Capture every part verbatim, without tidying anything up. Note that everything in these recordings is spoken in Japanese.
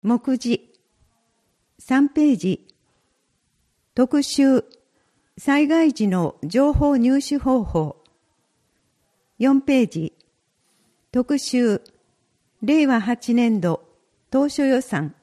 目次さんページ、特集災害時の情報入手方法。よんページ、特集れいわはちねんど当初予算。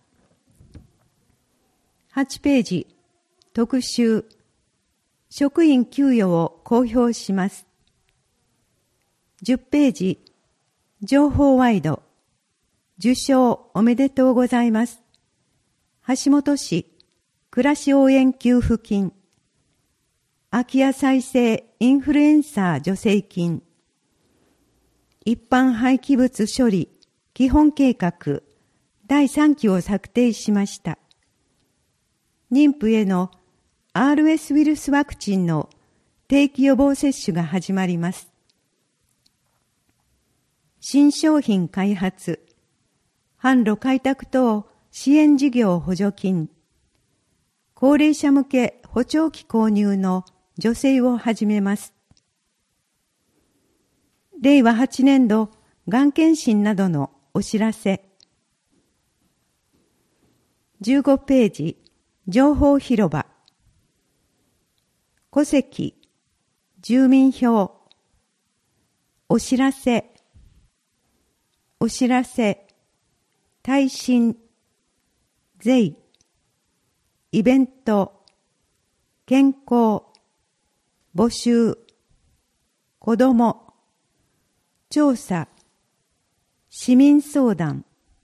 はちページ、特集職員給与を公表します。じゅっページ、情報ワイド受賞おめでとうございます。橋本市暮らし応援給付金、空き家再生インフルエンサー助成金、一般廃棄物処理基本計画だいさんきを策定しました。妊婦への アールエス ウイルスワクチンの定期予防接種が始まります。新商品開発、販路開拓等支援事業補助金、高齢者向け補聴器購入の助成を始めます。れいわはちねんどがん検診などのお知らせ。じゅうごページ、情報広場。戸籍、住民票、お知らせ、お知らせ、耐震、税、イベント、健康、募集、子ども、調査、市民相談。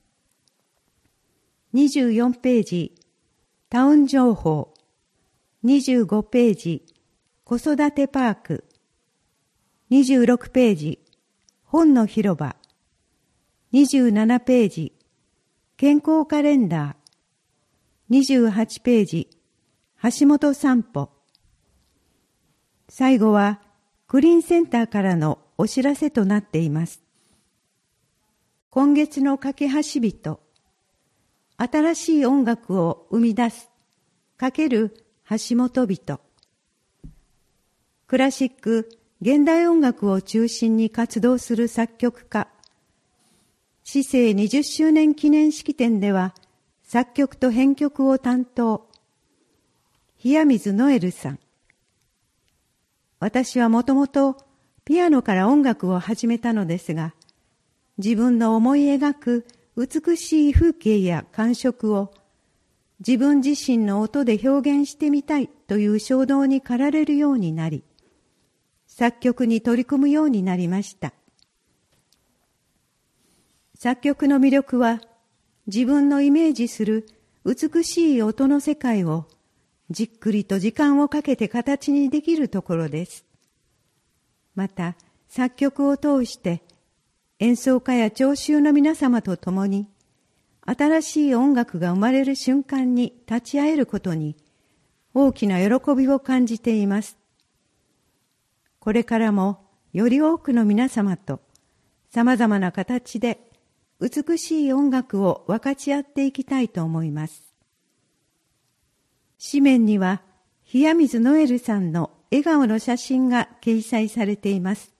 にじゅうよんページ、タウン情報。にじゅうごページ、子育てパーク。にじゅうろくページ、本の広場。にじゅうななページ、健康カレンダー。にじゅうはちページ、橋本散歩。最後はクリーンセンターからのお知らせとなっています。今月の架け橋人、新しい音楽を生み出す、かける橋本人。クラシック、現代音楽を中心に活動する作曲家。市政にじゅっしゅうねん記念式典では、作曲と編曲を担当。冷水ノエルさん。私はもともとピアノから音楽を始めたのですが、自分の思い描く美しい風景や感触を自分自身の音で表現してみたいという衝動に駆られるようになり、作曲に取り組むようになりました。作曲の魅力は、自分のイメージする美しい音の世界をじっくりと時間をかけて形にできるところです。また、作曲を通して演奏家や聴衆の皆様と共に新しい音楽が生まれる瞬間に立ち会えることに大きな喜びを感じています。これからもより多くの皆様と様々な形で美しい音楽を分かち合っていきたいと思います。紙面には冷水ノエルさんの笑顔の写真が掲載されています。